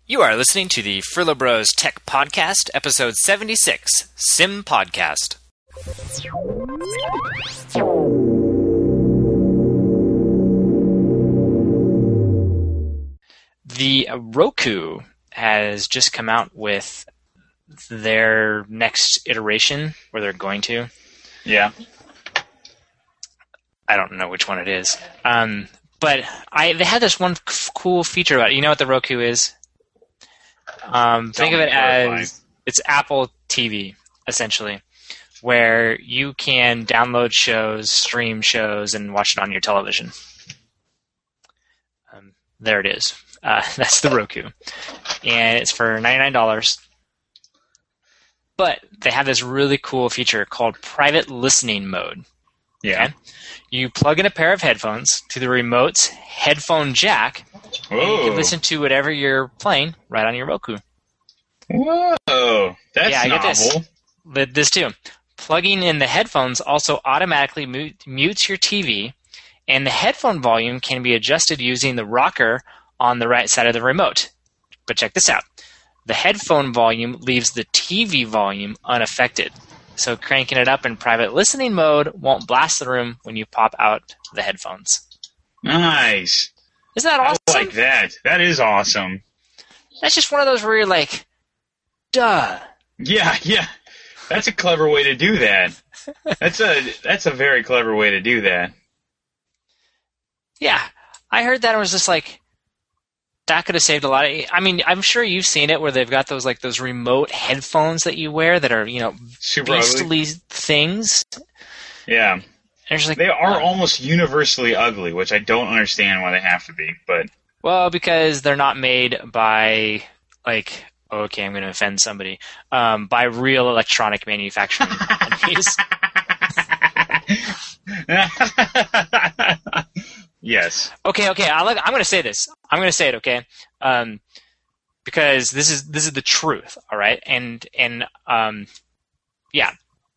You are listening to the Frillo Bros Tech Podcast, episode 76, Sim Podcast. The Roku has just come out with their next iteration, where they're going to. Yeah. I don't know which one it is. But they had this one cool feature about it. You know what the Roku is? Think of it as it's Apple TV, essentially, where you can download shows, stream shows, and watch it on your television. There it is. That's the Roku. And it's for $99. But they have this really cool feature called private listening mode. Yeah. Okay? You plug in a pair of headphones to the remote's headphone jack, and you can listen to whatever you're playing right on your Roku. Whoa, that's novel. Get this too. Plugging in the headphones also automatically mutes your TV, and the headphone volume can be adjusted using the rocker on the right side of the remote. But check this out. The headphone volume leaves the TV volume unaffected. So cranking it up in private listening mode won't blast the room when you pop out the headphones. Nice. Isn't that awesome? I like that. That is awesome. That's just one of those where you're like, duh. Yeah. That's a clever way to do that. That's a very clever way to do that. Yeah. I heard that and was just like, that could have saved a lot of... I mean, I'm sure you've seen it where they've got those remote headphones that you wear that are, super beastly ugly things. Yeah. They are almost universally ugly, which I don't understand why they have to be, but... Well, because they're not made by, okay, I'm going to offend somebody, by real electronic manufacturing companies. Yes. Okay. I'm going to say this. I'm going to say it. Okay. Because this is the truth. All right. And yeah.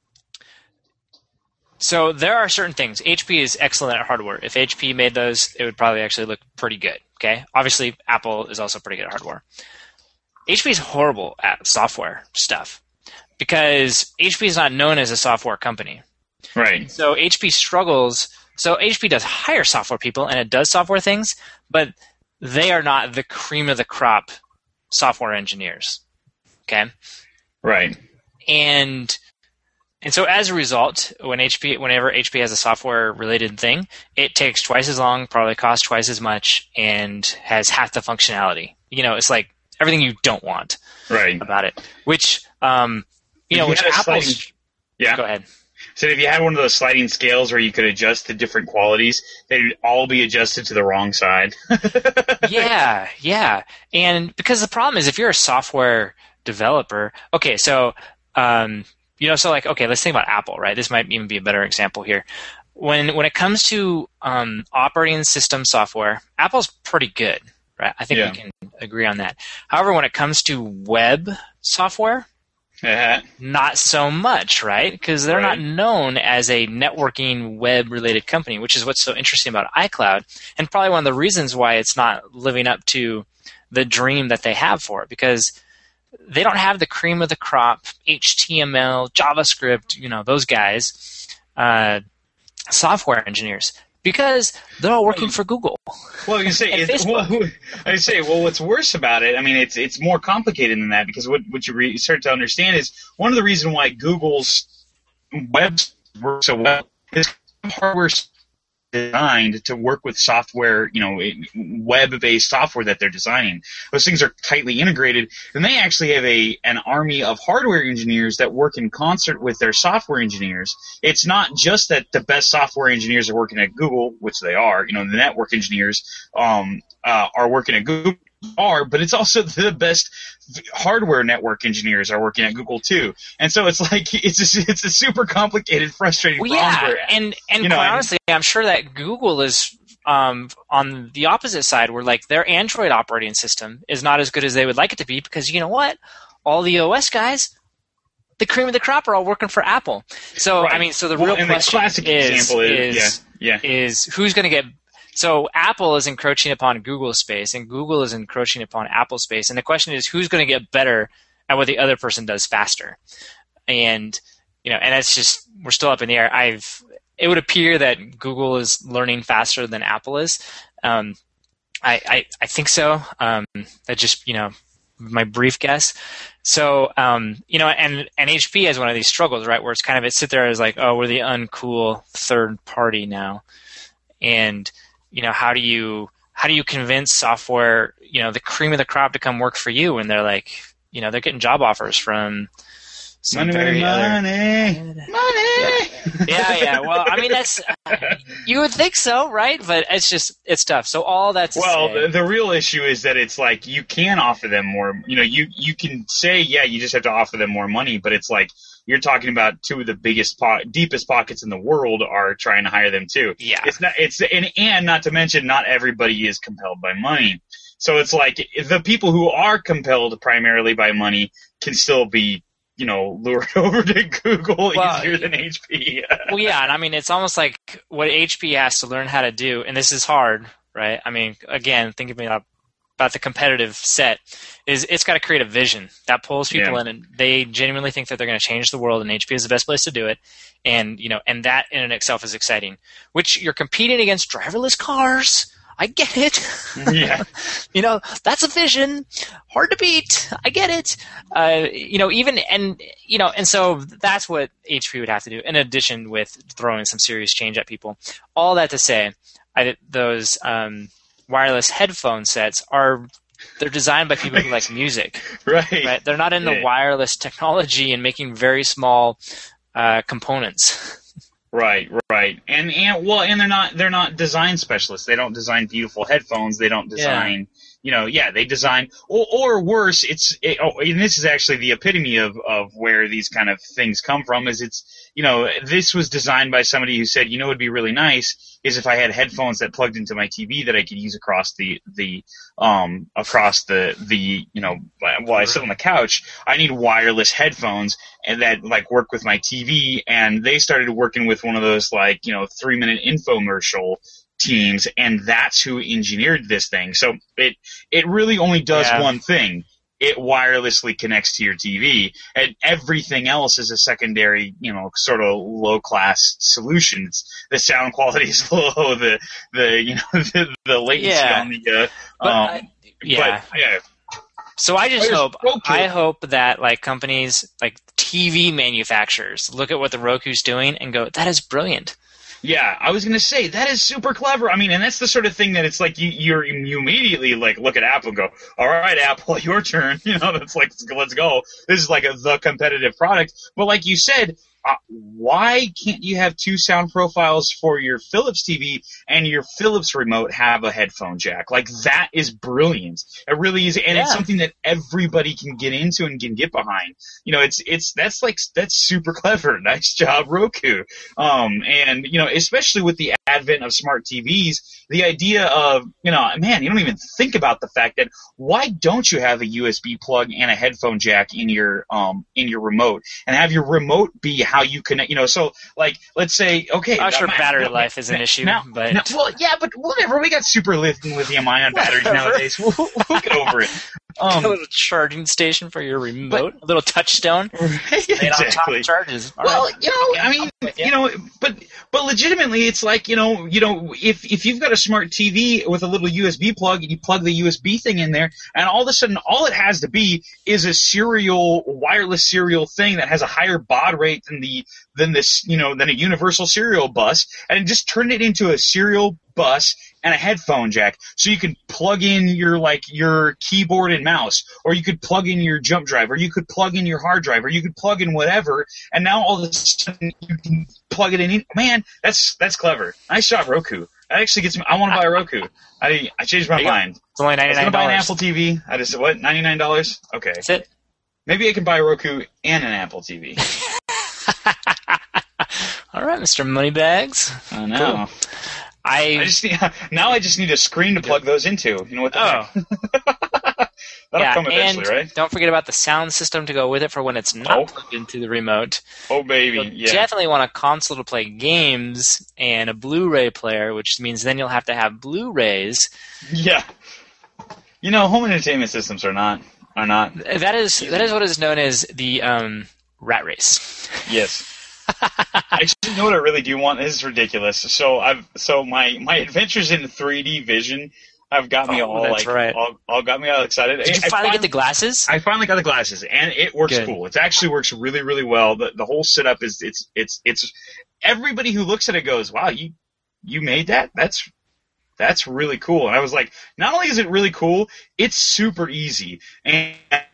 So there are certain things. HP is excellent at hardware. If HP made those, it would probably actually look pretty good. Okay. Obviously, Apple is also pretty good at hardware. HP is horrible at software stuff because HP is not known as a software company. Right. So HP struggles. So HP does hire software people, and it does software things, but they are not the cream of the crop software engineers. Okay? Right. And so as a result, whenever HP has a software-related thing, it takes twice as long, probably costs twice as much, and has half the functionality. It's like everything you don't want about it. Which, which Apple's... Yeah. Go ahead. So if you had one of those sliding scales where you could adjust to different qualities, they'd all be adjusted to the wrong side. Yeah. And because the problem is if you're a software developer, okay, so, let's think about Apple, right? This might even be a better example here. When it comes to operating system software, Apple's pretty good, right? I think we can agree on that. However, when it comes to web software, not so much, right? Because they're not known as a networking web-related company, which is what's so interesting about iCloud, and probably one of the reasons why it's not living up to the dream that they have for it, because they don't have the cream of the crop, HTML, JavaScript, those guys, software engineers. Because they're all working for Google. Well, you say what's worse about it? I mean, it's more complicated than that because what you start to understand is one of the reasons why Google's web works so well is hardware designed to work with software, web-based software that they're designing. Those things are tightly integrated, and they actually have an army of hardware engineers that work in concert with their software engineers. It's not just that the best software engineers are working at Google, which they are. The network engineers are working at Google. But it's also the best hardware network engineers are working at Google too, and so it's like it's a super complicated, frustrating problem. And quite honestly, I'm sure that Google is on the opposite side, where their Android operating system is not as good as they would like it to be, because you know what, all the OS guys, the cream of the crop, are all working for Apple. So I mean, so the real question is who's going to get So Apple is encroaching upon Google's space, and Google is encroaching upon Apple's space. And the question is, who's going to get better at what the other person does faster? And and it's just, we're still up in the air. It would appear that Google is learning faster than Apple is. I think so. That just my brief guess. So and HP has one of these struggles, right, where it's kind of it sit there as like, oh, we're the uncool third party now, and how do you convince software, the cream of the crop to come work for you when they're like, they're getting job offers from some money. Yeah. Well, I mean, that's you would think so, right? But it's tough. So all that's the real issue is that it's like you can offer them more. You can say, yeah, you just have to offer them more money, but it's like you're talking about two of the biggest, deepest pockets in the world are trying to hire them too. Yeah, and not to mention, not everybody is compelled by money. So it's like the people who are compelled primarily by money can still be lured over to Google easier than HP. Well, yeah, and I mean, it's almost like what HP has to learn how to do, and this is hard, right? I mean, again, think about the competitive set, is it's got to create a vision that pulls people in, and they genuinely think that they're going to change the world, and HP is the best place to do it. And, and that in and itself is exciting, which you're competing against driverless cars. I get it. Yeah. That's a vision. Hard to beat. I get it. And so that's what HP would have to do, in addition with throwing some serious change at people. All that to say, those wireless headphone sets they're designed by people who like music. Right. They're not into wireless technology and making very small components. Right, and they're not design specialists. They don't design beautiful headphones. They don't design, they design, or worse, and this is actually the epitome of where these kind of things come from. Is this was designed by somebody who said, it'd be really nice is if I had headphones that plugged into my TV that I could use across I sit on the couch. I need wireless headphones and that like work with my TV. And they started working with one of those 3-minute infomercial teams, and that's who engineered this thing. So it really only does one thing. It wirelessly connects to your TV, and everything else is a secondary, sort of low-class solution. The sound quality is low, the latency on the, But yeah. So I hope that like companies like TV manufacturers look at what the Roku's doing and go, that is brilliant. Yeah, I was going to say, that is super clever. I mean, and that's the sort of thing that it's like you immediately like look at Apple and go, all right, Apple, your turn. That's like, let's go. This is like the competitive product. But like you said, why can't you have two sound profiles for your Philips TV and your Philips remote have a headphone jack? Like, that is brilliant. It really is. And it's something that everybody can get into and can get behind. That's super clever. Nice job, Roku. And especially with the advent of smart TVs, the idea of, man, you don't even think about the fact that why don't you have a USB plug and a headphone jack in your remote, and have your remote be how you connect, so like, let's say, okay. I'm sure battery life is an issue, but whatever. We got super lithium-ion batteries nowadays. We'll get over it. A little charging station for your remote, a little touchstone. Exactly. Charges. Well, but legitimately, it's like, if you've got a smart TV with a little USB plug and you plug the USB thing in there, and all of a sudden, all it has to be is a wireless serial thing that has a higher baud rate than a universal serial bus, and just turn it into a serial bus and a headphone jack, so you can plug in your keyboard and mouse, or you could plug in your jump drive, or you could plug in your hard drive, or you could plug in whatever, and now all of a sudden you can plug it in. Man, that's clever. Nice job, Roku. That actually gets me. I want to buy a Roku. I changed my mind. It's only $99. I was gonna buy an Apple TV. I just what? $99? Okay. That's it. Maybe I can buy a Roku and an Apple TV. All right, Mr. Moneybags. I know. Cool. I just need a screen to plug those into. You know what? That'll come eventually, and right? don't forget about the sound system to go with it for when it's not plugged into the remote. Oh, baby, You'll definitely want a console to play games and a Blu-ray player, which means then you'll have to have Blu-rays. Yeah. Home entertainment systems are not. That is what is known as the rat race. Yes. Actually, you know what I really do want? This is ridiculous. So my adventures in 3D vision have got me all got me all excited. Did you finally get the glasses? I finally got the glasses, and it works cool. It actually works really, really well. The whole setup is it's everybody who looks at it goes, "Wow, you made that? That's really cool." And I was like, not only is it really cool, it's super easy. And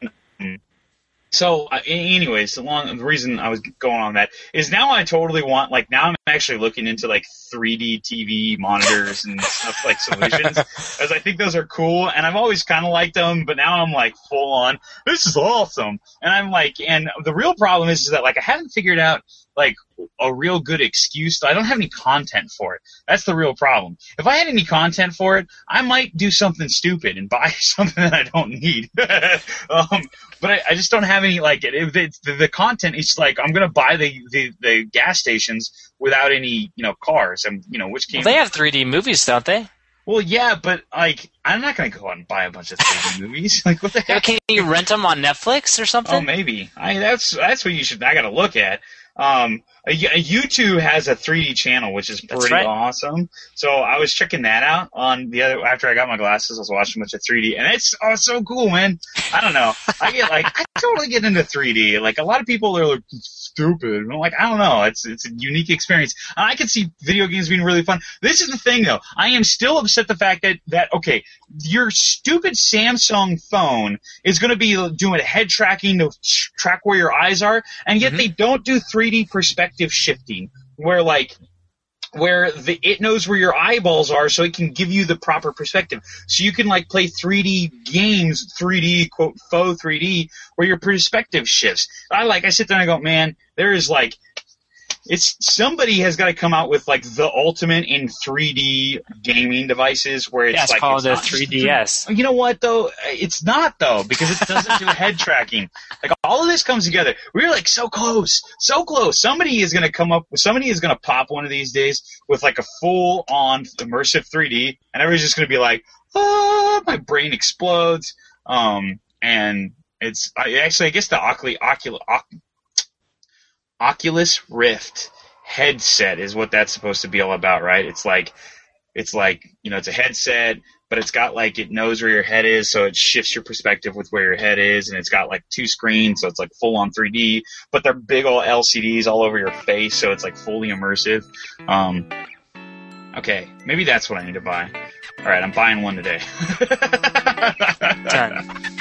so, anyways, the reason I was going on that is now I totally want, now I'm actually looking into 3D TV monitors and stuff solutions, as I think those are cool, and I've always kind of liked them, but now I'm full on, this is awesome, and I'm and the real problem is that I haven't figured out a real good excuse. I don't have any content for it. That's the real problem. If I had any content for it, I might do something stupid and buy something that I don't need. But I just don't have any the content is I'm going to buy the gas stations without any cars, and which came. Well, they have 3D movies, don't they? Well, yeah, but I'm not going to go out and buy a bunch of 3D movies. What the heck? Can you rent them on Netflix or something? Oh, maybe. That's what you should. I got to look at. YouTube has a 3D channel, which is pretty awesome. So I was checking that out after I got my glasses. I was watching a bunch of 3D, and it's so cool, man. I don't know. I totally get into 3D. A lot of people are stupid. And I'm I don't know. It's a unique experience, and I can see video games being really fun. This is the thing, though. I am still upset the fact that okay, your stupid Samsung phone is going to be doing head tracking to track where your eyes are, and yet they don't do 3D perspective shifting, where it knows where your eyeballs are, so it can give you the proper perspective. So you can play 3D games, 3D quote faux 3D, where your perspective shifts. I sit there and I go, man, there is somebody has got to come out with the ultimate in 3D gaming devices where it's called the 3DS. You know what though? It's not though, because it doesn't do head tracking. All of this comes together. We're so close, so close. Somebody is going to pop one of these days with a full on immersive 3D, and everybody's just going to be my brain explodes. And it's I guess the Oculus Rift headset is what that's supposed to be all about, right? It's it's a headset, but it's got it knows where your head is, so it shifts your perspective with where your head is, and it's got two screens, so it's full on 3D, but they're big old LCDs all over your face, so it's fully immersive. Okay, maybe that's what I need to buy. All right, I'm buying one today. Done.